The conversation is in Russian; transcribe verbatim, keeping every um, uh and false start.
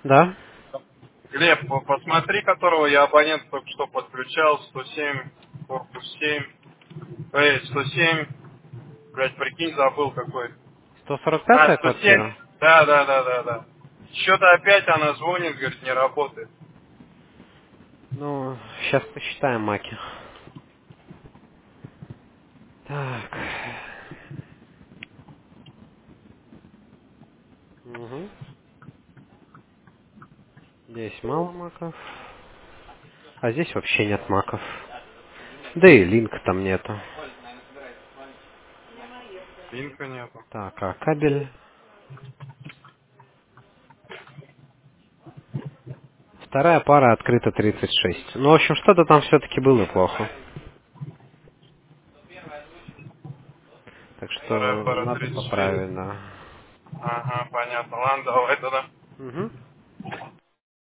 Да? Глеб, по- посмотри, которого я абонент только что подключал, сто семь, корпус семь, эй, сто семь, блядь, прикинь, забыл какой. сто сорок А, пятая сто семь, квартира? да, да, да, да, да. Что-то опять она звонит, говорит, не работает. Ну, сейчас посчитаем маки. Так. Угу. Здесь мало маков. А здесь вообще нет маков. Да и линка там нету. Линка нету. Так, а кабель? Вторая пара открыта тридцать шесть. Ну, в общем, что-то там все-таки было плохо. Так Вторая что пара надо тридцать шесть. поправить, да. Ага, понятно. Ладно, давай тогда. Угу.